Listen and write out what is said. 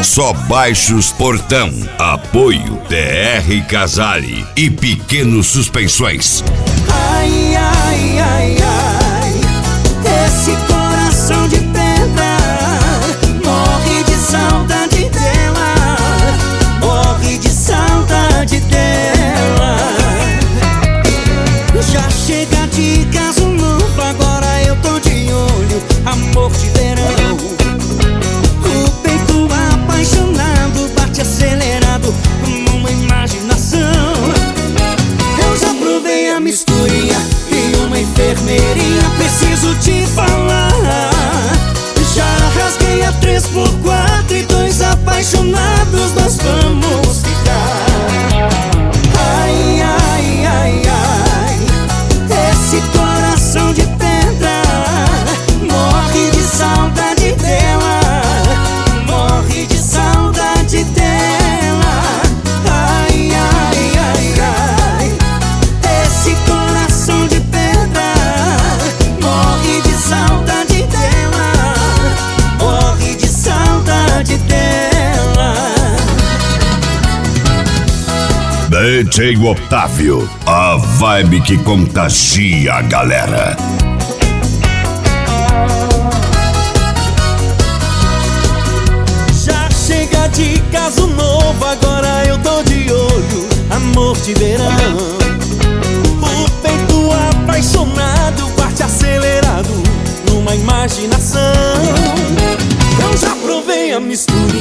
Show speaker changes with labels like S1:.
S1: Só Baixos Portão. Apoio TR Casale e Pequenos Suspensões.
S2: Ai, ai, ai, ai, esse coração de pedra morre de saudade dela, morre de saudade dela. Já chega de caso novo, agora eu tô de olho, amor de verão. O peito apaixonado bate acelerado numa imaginação. Eu já provei a misturinha e uma enfermeirinha, preciso te falar. Já rasguei a 3x4 e 2 apaixonados nós vamos ficar. Ai, ai, ai, ai, esse coração de pedra morre de saudade dela, morre de saudade dela. Ai, ai, ai, ai, esse coração de pedra morre de saudade dela, morre de saudade dela.
S1: DJ Otávio, a vibe que contagia a galera.
S2: Já chega de caso novo, agora eu tô de olho, amor de verão. O peito apaixonado bate acelerado numa imaginação. Eu já provei a mistura